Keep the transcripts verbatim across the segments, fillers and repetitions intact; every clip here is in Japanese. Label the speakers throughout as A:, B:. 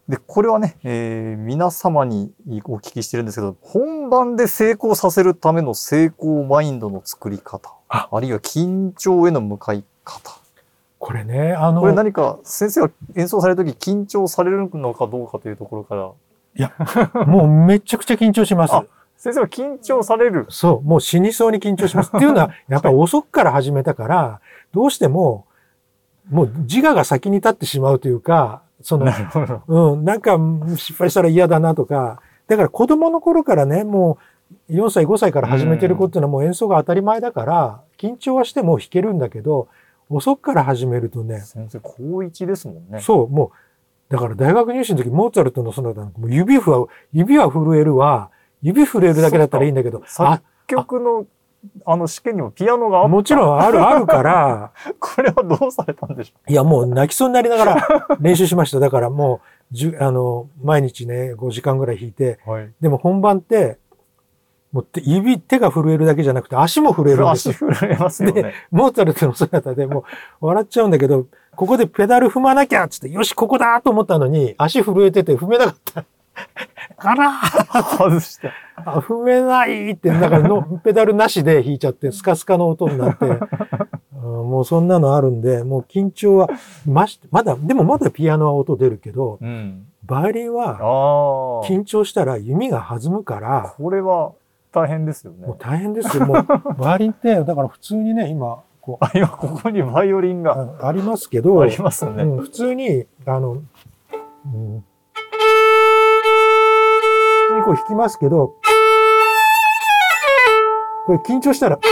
A: で、これはね、えー、皆様にお聞きしてるんですけど、本番で成功させるための成功マインドの作り方、あ、あるいは緊張への向かい方。
B: これね、あの、
A: これ何か先生が演奏されるとき緊張されるのかどうかというところから。
B: いや、もうめちゃくちゃ緊張します。
A: 先生は緊張される。
B: そう、もう死にそうに緊張します。っていうのは、やっぱり遅くから始めたから、どうしても、もう自我が先に立ってしまうというか、その、うん、なんか失敗したら嫌だなとか、だから子供の頃からね、もうよんさい、ごさいから始めてる子っていうのはもう演奏が当たり前だから、緊張はしても弾けるんだけど、遅くから始めるとね。
A: 先生、高一ですもんね。
B: そう、もう、だから大学入試の時、モーツァルトのその、もう指は、指は震えるわ、指震えるだけだったらいいんだけど、
A: 作曲のあの試験にもピアノがあった。
B: もちろんある、あるから、
A: これはどうされたんでしょ
B: う。いや、もう泣きそうになりながら練習しました。だからもう、じゅあの、毎日ね、ごじかんぐらい弾いて、はい、でも本番って、もう指、手が震えるだけじゃなくて足も震えるんですよ。
A: 足震えますよね。
B: で、モーツァルトの姿でもう笑っちゃうんだけど、ここでペダル踏まなきゃっつって、よし、ここだと思ったのに、足震えてて踏めなかった。あら
A: 外して。
B: あ、踏めないって、だからのペダルなしで弾いちゃって、スカスカの音になって、うん、もうそんなのあるんで、もう緊張は、まし、まだ、でもまだピアノは音出るけど、うん、バイオリンは、緊張したら弓が弾むから、
A: これは大変ですよね。
B: もう大変ですよ。もう、バイオリンって、だから普通にね、今、
A: こう。あ、今ここにバイオリンが。
B: ありますけど、
A: ありますね。
B: うん、普通に、あの、うんこう弾きますけど、これ緊張したら、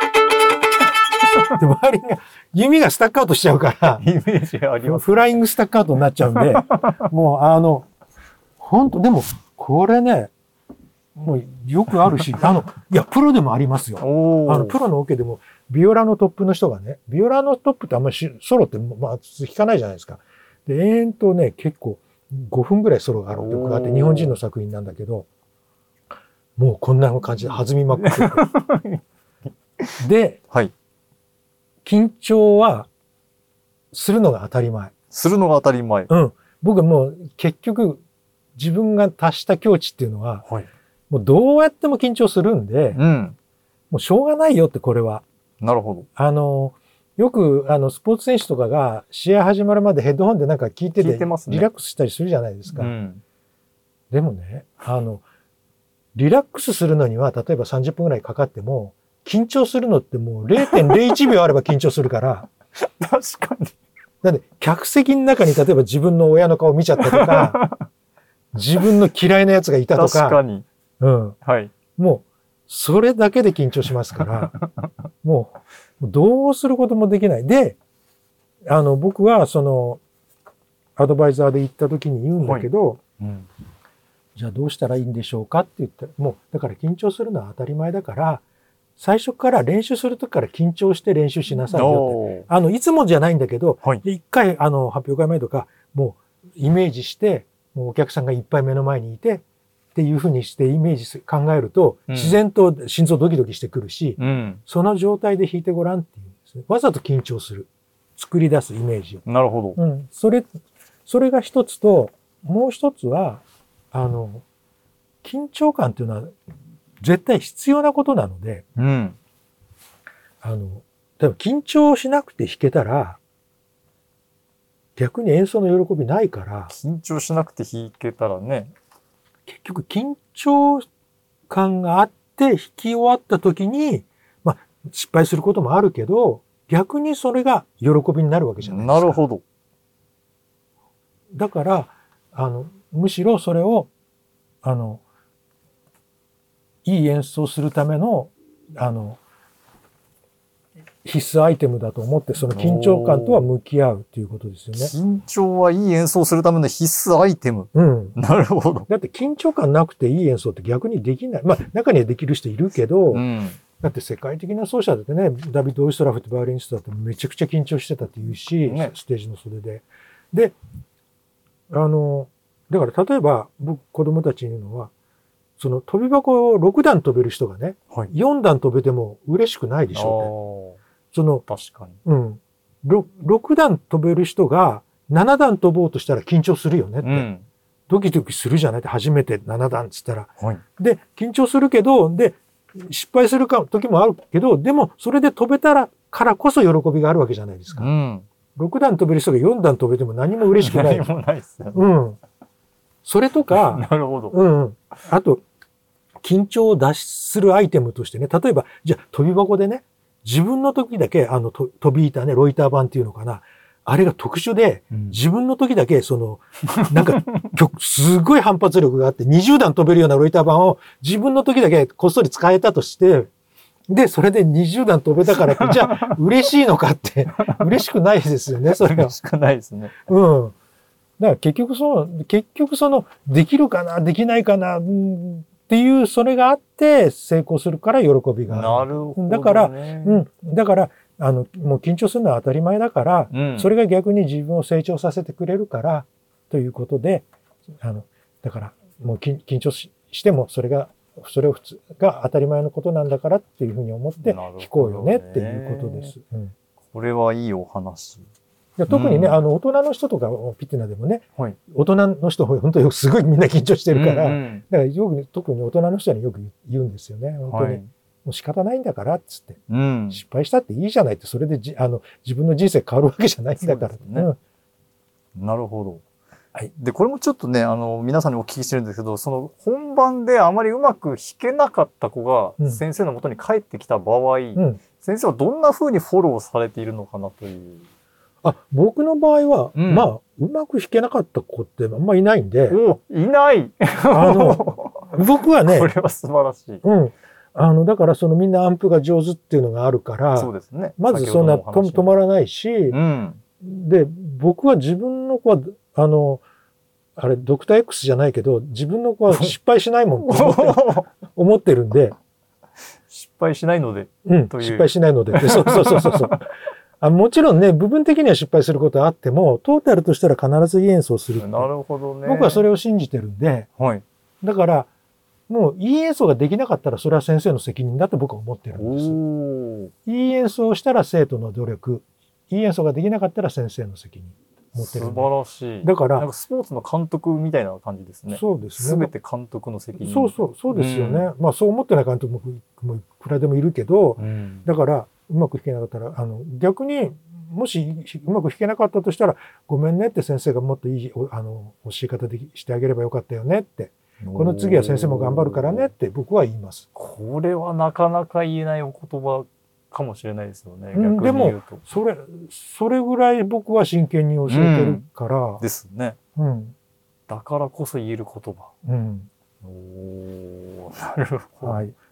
B: で、周りが、弓がスタックアウトしちゃうから、
A: イメージあります。
B: フライングスタックアウトになっちゃうんで、もうあの、本当でも、これね、もうよくあるし、あの、いや、プロでもありますよ。あの、プロのオケでも、ビオラのトップの人がね、ビオラのトップってあんまりソロって、まあ、弾かないじゃないですか。で、延々とね、結構、ごふんぐらいソロがある曲があって、日本人の作品なんだけど、もうこんな感じで弾みまくってて。で、はい、緊張はするのが当たり前。
A: するのが当たり前。
B: うん。僕もう結局自分が達した境地っていうのは、はい、もうどうやっても緊張するんで、うん、もうしょうがないよってこれは。
A: なるほど。
B: あの、よくあのスポーツ選手とかが試合始まるまでヘッドホンでなんか聞いてて、リラックスしたりするじゃないですか。うん、でもね、あの、リラックスするのには、例えばさんじゅっぷんぐらいかかっても、緊張するのってもう れいてんれいいちびょうあれば緊張するから。
A: 確かに。
B: なんで、客席の中に例えば自分の親の顔見ちゃったとか、自分の嫌いな奴がいたとか。
A: 確かに。
B: うん。はい。もう、それだけで緊張しますから、もう、どうすることもできない。で、あの、僕はその、アドバイザーで行った時に言うんだけど、はい、うん、じゃあどうしたらいいんでしょうかって言ったら、もう、だから緊張するのは当たり前だから、最初から練習するときから緊張して練習しなさいよって。あの、いつもじゃないんだけど、はい、一回、あの、発表会前とか、もう、イメージして、もうお客さんがいっぱい目の前にいて、っていうふうにしてイメージ考えると、うん、自然と心臓ドキドキしてくるし、うん、その状態で弾いてごらんっていうんですね。わざと緊張する。作り出すイメージを。
A: なるほど。
B: うん。それ、それが一つと、もう一つは、あの、緊張感っていうのは絶対必要なことなので、うん、あの、例えば緊張しなくて弾けたら、逆に演奏の喜びないから。
A: 緊張しなくて弾けたらね。
B: 結局緊張感があって弾き終わった時に、まあ失敗することもあるけど、逆にそれが喜びになるわけじゃないですか。
A: なるほど。
B: だから、あの、むしろそれを、あの、いい演奏するための、あの、必須アイテムだと思って、その緊張感とは向き合うっていうことですよね。
A: 緊張はいい演奏するための必須アイテム。うん。なるほど。
B: だって緊張感なくていい演奏って逆にできない。まあ、中にはできる人いるけど、うん、だって世界的な奏者だってね、ダビッド・オイストラフってバイオリニストだってめちゃくちゃ緊張してたって言うし、ね、ステージの袖で。で、あの、だから例えば僕子供たちに言うのは、その飛び箱をろくだん飛べる人がね、はい、よんだん飛べても嬉しくないでしょうね。その、
A: 確かに。
B: うん。ろくだん飛べる人がななだん飛ぼうとしたら緊張するよねって。うん、 ドキドキするじゃないって初めてなな段っつったら。
A: はい。
B: で、緊張するけど、で、失敗するか時もあるけど、でもそれで飛べたらからこそ喜びがあるわけじゃないですか。
A: うん。
B: ろく段飛べる人がよん段飛べても何も嬉しくない。
A: 何もないですよね。
B: うん。それとか、
A: なるほど。
B: うん。あと、緊張を脱出するアイテムとしてね、例えば、じゃあ飛び箱でね、自分の時だけ、あの、と飛び板ね、ロイター板っていうのかな。あれが特殊で、
A: うん、
B: 自分の時だけ、その、なんか、すごい反発力があって、にじゅう段飛べるようなロイター板を自分の時だけこっそり使えたとして、で、それでにじゅう段飛べたからって、じゃあ、嬉しいのかって、嬉ししくないですよね、それは。
A: 嬉しくないですね。
B: うん。だから結局その、結局その、できるかな、できないかな、うんっていう、それがあって成功するから喜びがある。
A: なるほど、ね。
B: だから、うん。だから、あの、もう緊張するのは当たり前だから、うん、それが逆に自分を成長させてくれるから、ということで、あの、だから、もう緊張ししても、それが、それを普通が当たり前のことなんだからっていうふうに思って聞こうよねっていうことです。うん、
A: これはいいお話。
B: 特にね、うん、あの、大人の人とか、ピティナでもね、
A: はい、
B: 大人の人、本当にすごいみんな緊張してるから、
A: うんうん、
B: だからよく、特に大人の人によく言うんですよね、本当に。はい、もう仕方ないんだから、つって、
A: うん。
B: 失敗したっていいじゃないって、それでじあの自分の人生変わるわけじゃないんだから。
A: ねうん、なるほど。
B: はい。
A: で、これもちょっとね、あの、皆さんにお聞きしてるんですけど、その本番であまりうまく弾けなかった子が先生の元に帰ってきた場合、うん、先生はどんな風にフォローされているのかなという。
B: あ、僕の場合は、うん、まあ、うまく弾けなかった子ってあんまいないんで。
A: お、いない
B: あの、僕はね。
A: これは素晴らしい。
B: うん。あの、だからそのみんなアンプが上手っていうのがあるから、
A: そうですね。
B: まずそんな止まらないし、うん、で、僕は自分の子は、あの、あれ、ドクター X じゃないけど、自分の子は失敗しないもんって思って思ってるんで。
A: 失敗しないので。
B: うん、失敗しないので。そうそうそうそう。あもちろんね、部分的には失敗することはあっても、トータルとしたら必ずいい演奏する。
A: なるほどね。
B: 僕はそれを信じてるんで、
A: はい。
B: だから、もういい演奏ができなかったらそれは先生の責任だと僕は思ってるんです。いい演奏をしたら生徒の努力、いい演奏ができなかったら先生の責任。持ってる
A: 素晴らしい。
B: だから、
A: なんかスポーツの監督みたいな感じですね。
B: そうですね。
A: すべて監督の責任。
B: そうそう、そうですよね。うん、まあそう思ってない監督もいくらでもいるけど、うん、だからうまく弾けなかったら、あの逆にもしうまく弾けなかったとしたら、ごめんねって先生がもっといいあの教え方でしてあげればよかったよねって。この次は先生も頑張るからねって僕は言います。
A: これはなかなか言えないお言葉かもしれないですよね。
B: うん、でもそれそれぐらい僕は真剣に教えてるから。
A: うん、ですね。
B: うん。
A: だからこそ言える言葉。
B: うん。
A: おー、なるほど。
B: はい。